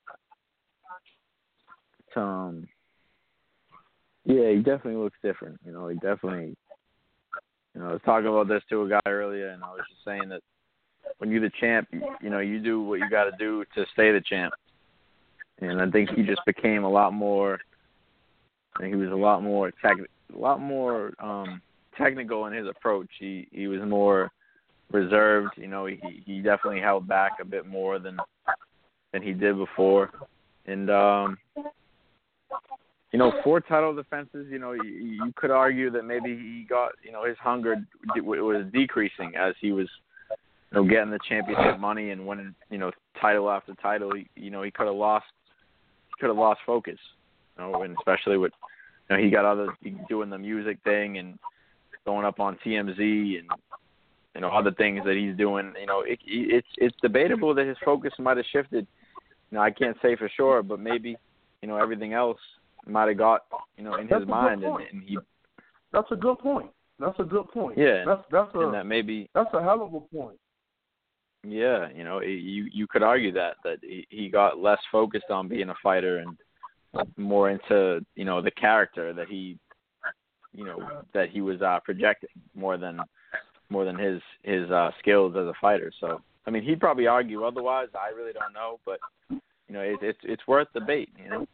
Um, yeah, he definitely looks different. You know, he definitely, you know, I was talking about this to a guy earlier, and I was just saying that when you're the champ, you, you know, you do what you got to do to stay the champ. And I think he just became a lot more. And he was a lot more tech, a lot more um, technical in his approach. He he was more reserved. You know, he he definitely held back a bit more than than he did before. And um, you know, four title defenses. You know, you, you could argue that maybe he got you know his hunger was decreasing as he was you know getting the championship money and winning you know title after title. He, you know, he could have lost could have lost focus. You know, and especially with, you know, he got other doing the music thing and going up on T M Z and you know other things that he's doing. You know, it, it's it's debatable that his focus might have shifted. You know, I can't say for sure, but maybe you know everything else might have got you know in that's his mind, and, and he. That's a good point. That's a good point. Yeah, that's that's a and that maybe that's a hell of a point. Yeah, you know, you you could argue that that he, he got less focused on being a fighter and more into you know the character that he you know that he was uh, projecting more than more than his his uh, skills as a fighter. So I mean he'd probably argue otherwise. I really don't know, but you know it, it's it's worth debate. You know.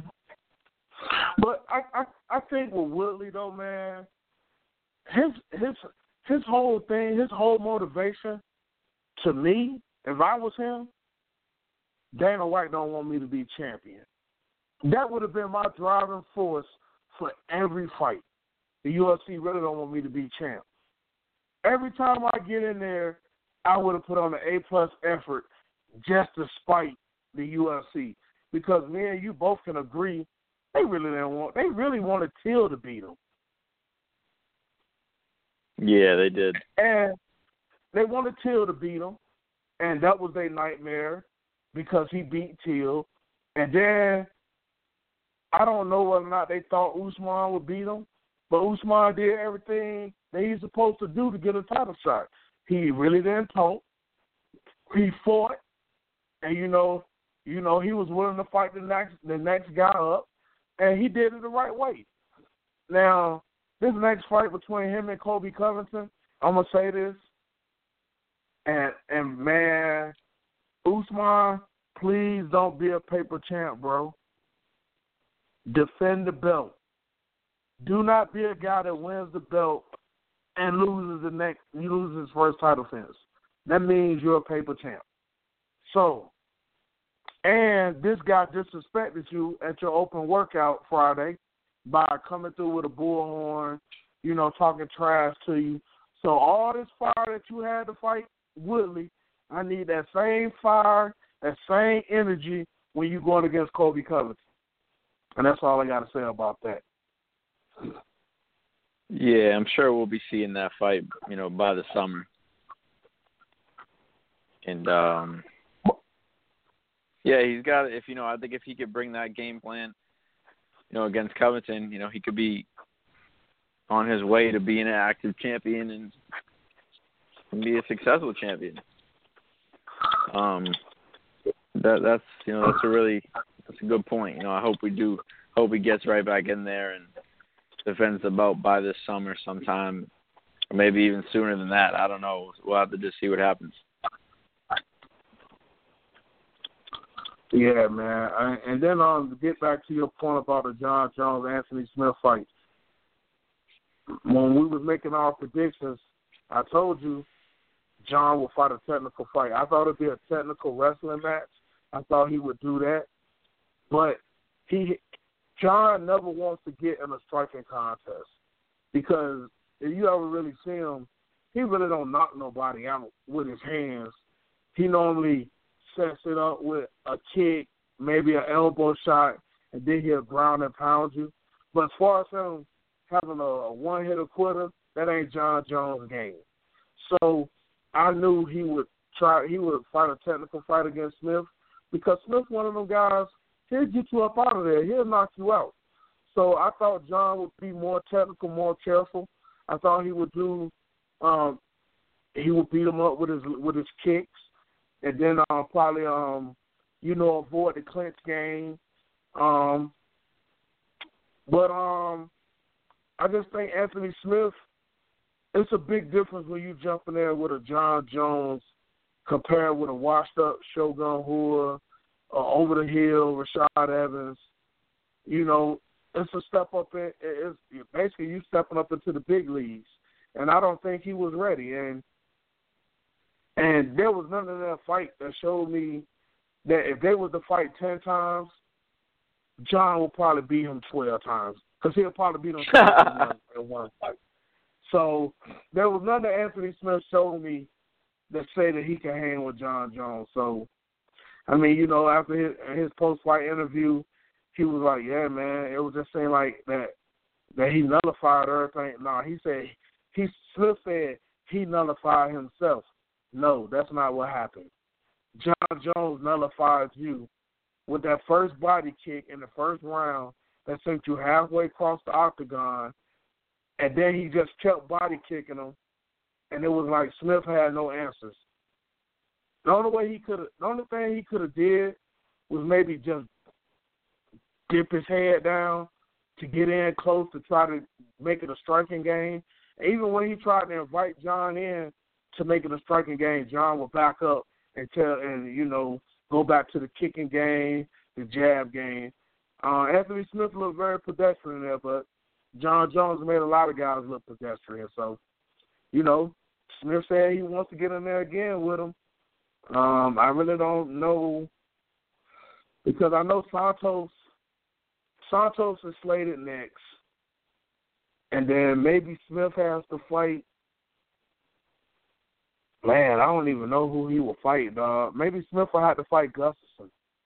But I, I I think with Woodley though, man, his his his whole thing, his whole motivation, to me, if I was him, Dana White don't want me to be champion. That would have been my driving force for every fight. The U F C really don't want me to be champ. Every time I get in there, I would have put on an A-plus effort just to spite the U F C. Because me and you both can agree, they really didn't want, they really wanted Till to beat him. Yeah, they did. And they wanted Till to beat him, and that was their nightmare because he beat Till. And then I don't know whether or not they thought Usman would beat him, but Usman did everything that he's supposed to do to get a title shot. He really didn't talk. He fought, and you know, you know, he was willing to fight the next the next guy up. and he did it the right way. Now, this next fight between him and Colby Covington, I'm gonna say this, and and man, Usman, please don't be a paper champ, bro. Defend the belt. Do not be a guy that wins the belt and loses the next. He loses his first title defense. That means you're a paper champ. So, and this guy disrespected you at your open workout Friday by coming through with a bullhorn, you know, talking trash to you. So all this fire that you had to fight Woodley, I need that same fire, that same energy when you're going against Colby Covington. And that's all I got to say about that. Yeah, I'm sure we'll be seeing that fight, you know, by the summer. And, um, yeah, he's got, if, you know, I think if he could bring that game plan, you know, against Covington, you know, he could be on his way to being an active champion and, and be a successful champion. Um, that that's you know that's a really that's a good point. You know, I hope we do hope he gets right back in there and defends the belt by this summer sometime, or maybe even sooner than that. I don't know. We'll have to just see what happens. Yeah, man. I, and then um, to get back to your point about the John Jones Anthony Smith fight, when we was making our predictions, I told you John will fight a technical fight. I thought it'd be a technical wrestling match. I thought he would do that, but he John never wants to get in a striking contest because if you ever really see him, he really don't knock nobody out with his hands. He normally sets it up with a kick, maybe an elbow shot, and then he'll ground and pound you. But as far as him having a, a one-hitter quitter, that ain't John Jones' game. So I knew he would try. He would fight a technical fight against Smith because Smith's one of them guys. He'll get you up out of there. He'll knock you out. So I thought John would be more technical, more careful. I thought he would do. Um, he would beat him up with his with his kicks, and then uh, probably um, you know avoid the clinch game. Um, but um, I just think Anthony Smith. It's a big difference when you jump in there with a John Jones compared with a washed-up Shogun Rua, uh, over the hill, Rashad Evans. You know, it's a step up. In, it's basically you stepping up into the big leagues, and I don't think he was ready. And and there was none of that fight that showed me that if they was to fight ten times, John will probably beat him twelve times because he'll probably beat him in one, in one fight. So there was none that Anthony Smith showed me that say that he can hang with John Jones. So, I mean, you know, after his, his post-fight interview, he was like, yeah, man, it was just saying like that that he nullified everything. No, he said, he Smith said he nullified himself. No, that's not what happened. John Jones nullified you with that first body kick in the first round that sent you halfway across the octagon. And then he just kept body kicking him, and it was like Smith had no answers. The only way he could, the only thing he could have did was maybe just dip his head down to get in close to try to make it a striking game. And even when he tried to invite John in to make it a striking game, John would back up and tell, and you know, go back to the kicking game, the jab game. Uh, Anthony Smith looked very pedestrian there, but John Jones made a lot of guys look pedestrian. So, you know, Smith said he wants to get in there again with him. Um, I really don't know because I know Santos Santos is slated next. And then maybe Smith has to fight. Man, I don't even know who he will fight, dog. Maybe Smith will have to fight Gustafson.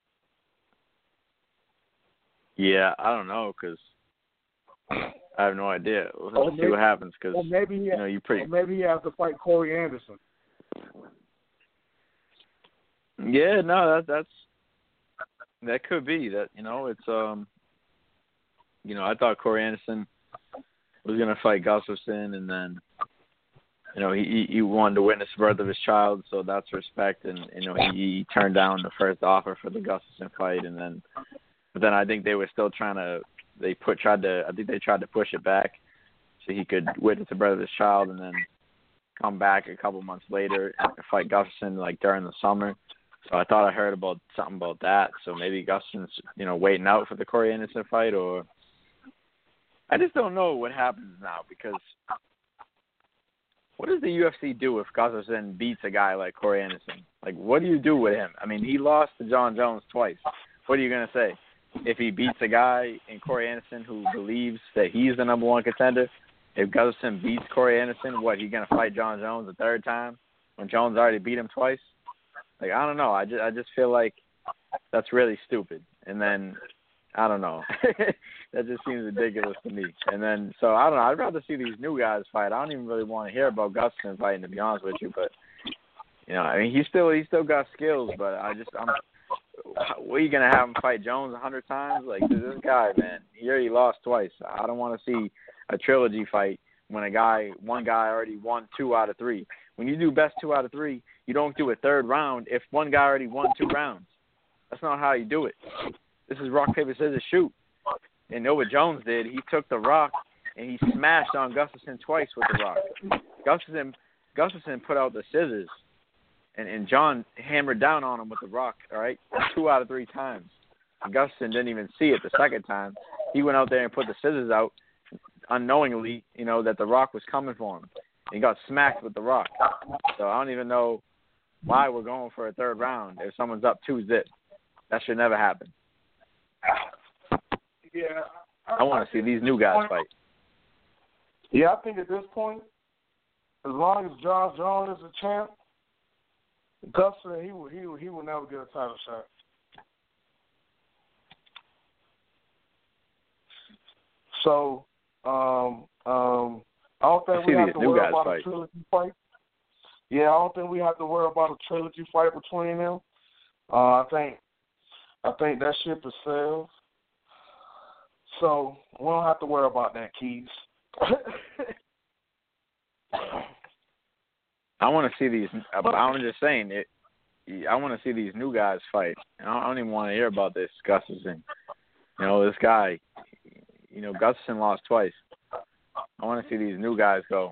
Yeah, I don't know because I have no idea. We'll have to maybe, see what happens because maybe he you know you pretty. Or maybe he has to fight Corey Anderson. Yeah, no, that that's that could be that. You know, it's um, you know, I thought Corey Anderson was gonna fight Gustafson, and then you know he he wanted to witness the birth of his child, so that's respect, and you know he, he turned down the first offer for the Gustafson fight, and then but then I think they were still trying to they put tried to I think they tried to push it back so he could witness the birth of his child and then come back a couple months later and fight Gustafsson like during the summer. So I thought I heard about something about that. So maybe Gustafsson's, you know, waiting out for the Corey Anderson fight, or I just don't know what happens now, because what does the U F C do if Gustafsson beats a guy like Corey Anderson? Like, what do you do with him? I mean, he lost to John Jones twice. What are you going to say? If he beats a guy in Corey Anderson who believes that he's the number one contender, if Gustafsson beats Corey Anderson, what, he going to fight John Jones a third time when Jones already beat him twice? Like, I don't know. I just, I just feel like that's really stupid. And then, I don't know. That just seems ridiculous to me. And then, so, I don't know. I'd rather see these new guys fight. I don't even really want to hear about Gustafsson fighting, to be honest with you. But, you know, I mean, he still, he still got skills, but I just, I'm, what are you going to have him fight Jones a hundred times? Like, this guy, man, he already lost twice. I don't want to see a trilogy fight when a guy, one guy already won two out of three. When you do best two out of three, you don't do a third round if one guy already won two rounds. That's not how you do it. This is rock, paper, scissors, shoot. And know what Jones did? He took the rock and he smashed on Gustafsson twice with the rock. Gustafsson, Gustafsson put out the scissors, and, and John hammered down on him with the rock, all right, two out of three times. And Gustafsson didn't even see it the second time. He went out there and put the scissors out unknowingly, you know, that the rock was coming for him. He got smacked with the rock. So I don't even know why we're going for a third round if someone's up two zip. That should never happen. Yeah, I, I want to see these new guys point, fight. Yeah, I think at this point, as long as John Jones is a champ, Gustafsson, he will, he will, he will never get a title shot. So, um, um, I don't think I we have these to new worry guys about fight. a trilogy fight. Yeah, I don't think we have to worry about a trilogy fight between them. Uh, I think, I think that ship is sailed. So we don't have to worry about that, Keys. I want to see these. I'm just saying it. I want to see these new guys fight. I don't, I don't even want to hear about this Gustafsson. You know, this guy. You know, Gustafsson lost twice. I want to see these new guys go.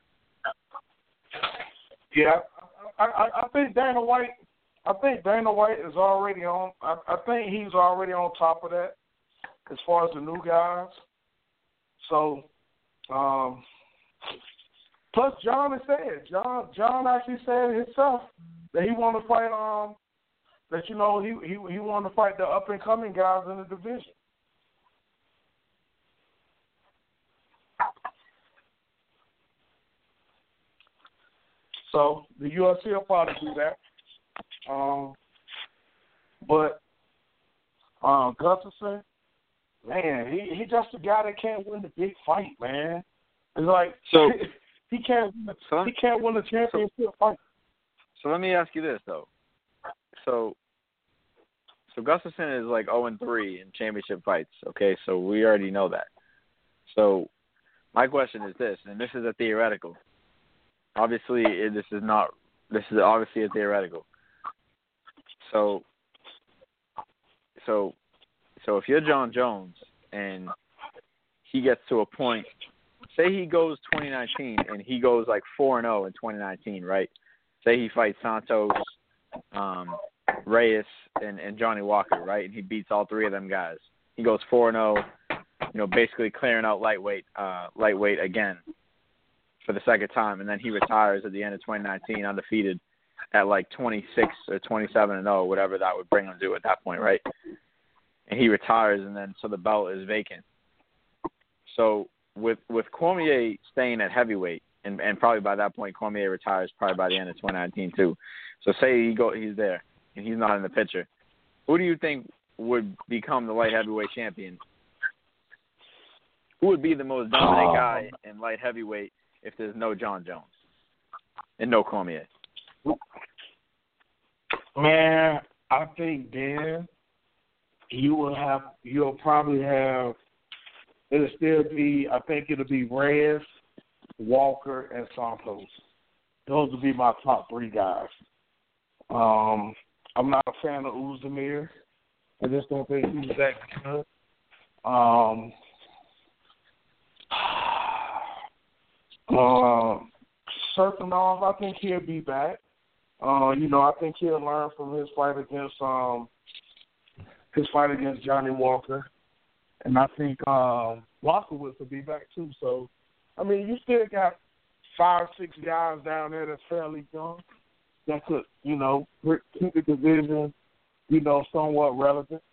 Yeah, I, I, I think Dana White. I think Dana White is already on. I, I think he's already on top of that as far as the new guys. So, um, plus John has said, John John actually said himself that he wanted to fight. Um, that you know he he he wanted to fight the up and coming guys in the division. So the U F C will probably do that. Um, but um, Gustafsson, man, he he just a guy that can't win the big fight, man. It's like so he can't so, he can't win a championship so, fight. So let me ask you this though. So so Gustafsson is like zero and three in championship fights. Okay, so we already know that. So my question is this, and this is a theoretical. Obviously, this is not. This is obviously a theoretical. So, so, so if you're John Jones and he gets to a point, say he goes twenty nineteen and he goes like four and zero in twenty nineteen, right? Say he fights Santos, um, Reyes, and, and Johnny Walker, right? And he beats all three of them guys. He goes four and zero, you know, basically clearing out lightweight, uh, lightweight again for the second time, and then he retires at the end of twenty nineteen undefeated at like twenty-six or twenty-seven and oh, whatever that would bring him to at that point, right? And he retires, and then so the belt is vacant. So with with Cormier staying at heavyweight, and, and probably by that point Cormier retires probably by the end of twenty nineteen too. So say he go he's there and he's not in the picture. Who do you think would become the light heavyweight champion? Who would be the most dominant guy in light heavyweight if there's no John Jones and no Cormier? Man, I think then you will have you'll probably have it'll still be I think it'll be Reyes, Walker, and Santos. Those will be my top three guys. Um, I'm not a fan of Uzdemir. I just don't think he's that good. Um, uh, Serkinov, I think he'll be back. Uh, you know, I think he'll learn from his fight against um his fight against Johnny Walker, and I think um, Blockowitz will be back too. So, I mean, you still got five, six guys down there that's fairly young that could, you know, keep the division, you know, somewhat relevant.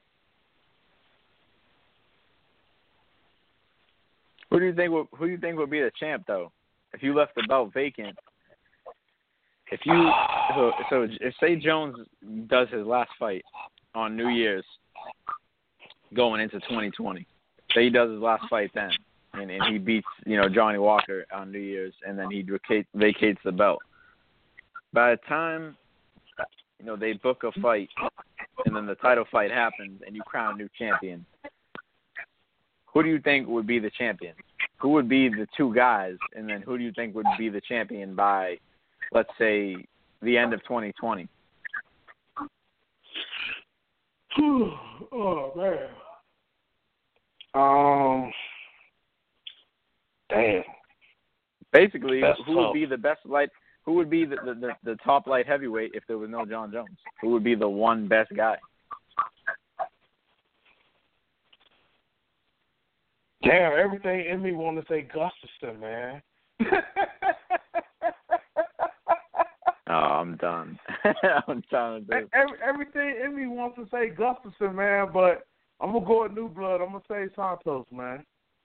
Who do you think will Who do you think will be the champ though? If you left the belt vacant, if you so so if say Jones does his last fight on New Year's, going into twenty twenty, say he does his last fight then, and, and he beats you know Johnny Walker on New Year's, and then he vacates, vacates the belt. By the time you know they book a fight, and then the title fight happens, and you crown a new champion, who do you think would be the champion? Who would be the two guys, and then who do you think would be the champion by, let's say, the end of twenty twenty? Oh man. Um. Damn. Basically, That's who tough. would be the best light? Who would be the, the, the, the top light heavyweight if there was no John Jones? Who would be the one best guy? Damn, everything in me want to say Gustafson, man. Oh, I'm done. I'm done with this. Every, everything in me wants to say Gustafson, man, but I'm going to go with New Blood. I'm going to say Santos, man.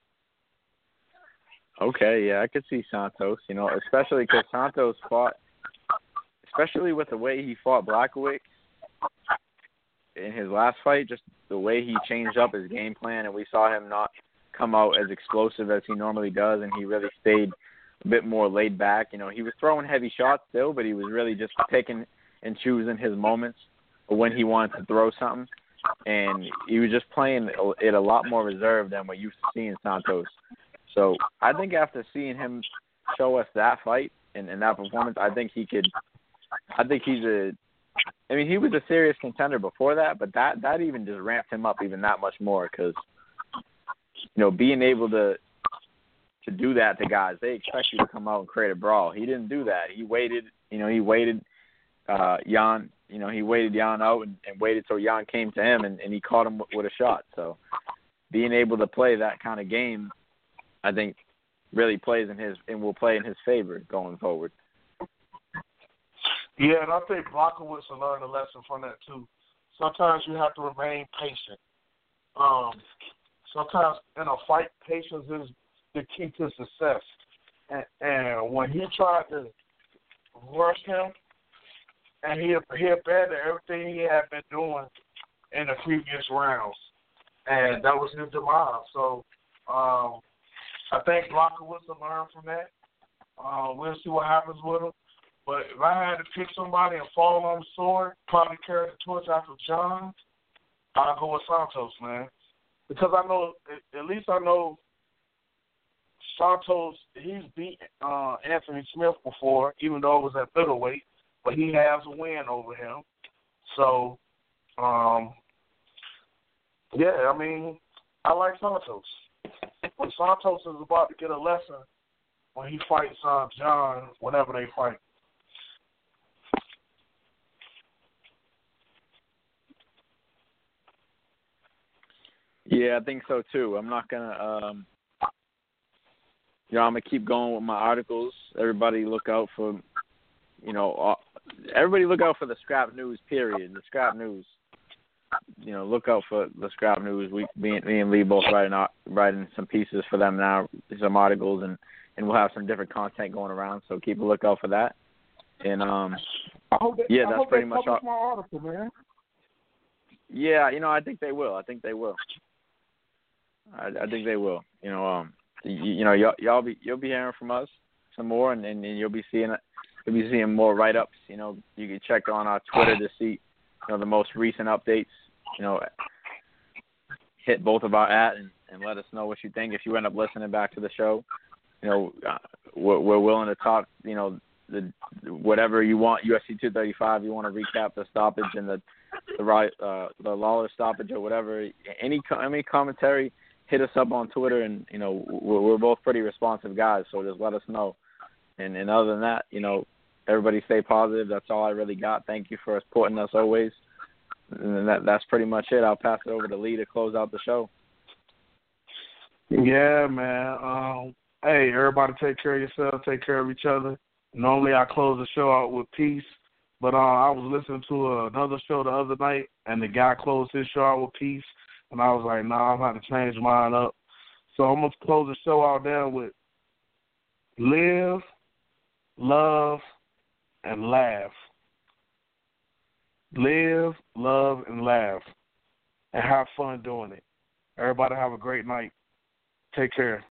Okay, yeah, I could see Santos, you know, especially because Santos fought, especially with the way he fought Blachowicz in his last fight, just the way he changed up his game plan, and we saw him not come out as explosive as he normally does, and he really stayed a bit more laid back. You know, he was throwing heavy shots still, but he was really just picking and choosing his moments when he wanted to throw something, and he was just playing it a lot more reserved than we're used to seeing Santos. So I think after seeing him show us that fight and, and that performance, I think he could – I think he's a – I mean, he was a serious contender before that, but that, that even just ramped him up even that much more because – you know, being able to to do that to guys, they expect you to come out and create a brawl. He didn't do that. He waited, you know, he waited uh, Jan, you know, he waited Jan out and, and waited till Jan came to him, and, and he caught him with, with a shot. So being able to play that kind of game, I think, really plays in his and will play in his favor going forward. Yeah, and I think Blachowicz will learn a lesson from that too. Sometimes you have to remain patient. Um, sometimes in a fight, patience is the key to success. And, and when he tried to rush him, and he he abandoned everything he had been doing in the previous rounds, and that was his demise. So um, I think Blachowicz will learn from that. Uh, we'll see what happens with him. But if I had to pick somebody and fall on the sword, probably carry the torch after John, I'll go with Santos, man. Because I know, at least I know Santos, he's beat uh, Anthony Smith before, even though it was at middleweight, but he has a win over him. So, um, yeah, I mean, I like Santos. But Santos is about to get a lesson when he fights uh, John, whenever they fight. Yeah, I think so too. I'm not gonna, um, you know, I'm gonna keep going with my articles. Everybody look out for, you know, uh, everybody look out for the Scrap News. Period. The Scrap News. You know, look out for the Scrap News. We, me, me and Lee both writing out, writing some pieces for them now, some articles, and, and we'll have some different content going around. So keep a lookout for that. And um, I hope they, yeah, I that's hope pretty they much all. my article, man. Yeah, you know, I think they will. I think they will. I, I think they will. You know, um, you, you know, y'all, y'all be you'll be hearing from us some more, and, and you'll be seeing you'll be seeing more write ups. You know, you can check on our Twitter to see, you know, the most recent updates. You know, hit both of our at and, and let us know what you think. If you end up listening back to the show, you know, uh, we're, we're willing to talk. You know, the whatever you want, U F C two thirty-five. You want to recap the stoppage and the the uh, the Lawler stoppage or whatever. Any any commentary, hit us up on Twitter, and you know we're, we're both pretty responsive guys, so just let us know. And and other than that, you know, everybody stay positive. That's all I really got. Thank you for supporting us always. And that that's pretty much it. I'll pass it over to Lee to close out the show. Yeah, man. Um, hey, everybody take care of yourself, take care of each other. Normally I close the show out with peace, but uh, I was listening to another show the other night, and the guy closed his show out with peace, and I was like, nah, I'm going to change mine up. So I'm going to close the show out there with live, love, and laugh. Live, love, and laugh, and have fun doing it. Everybody have a great night. Take care.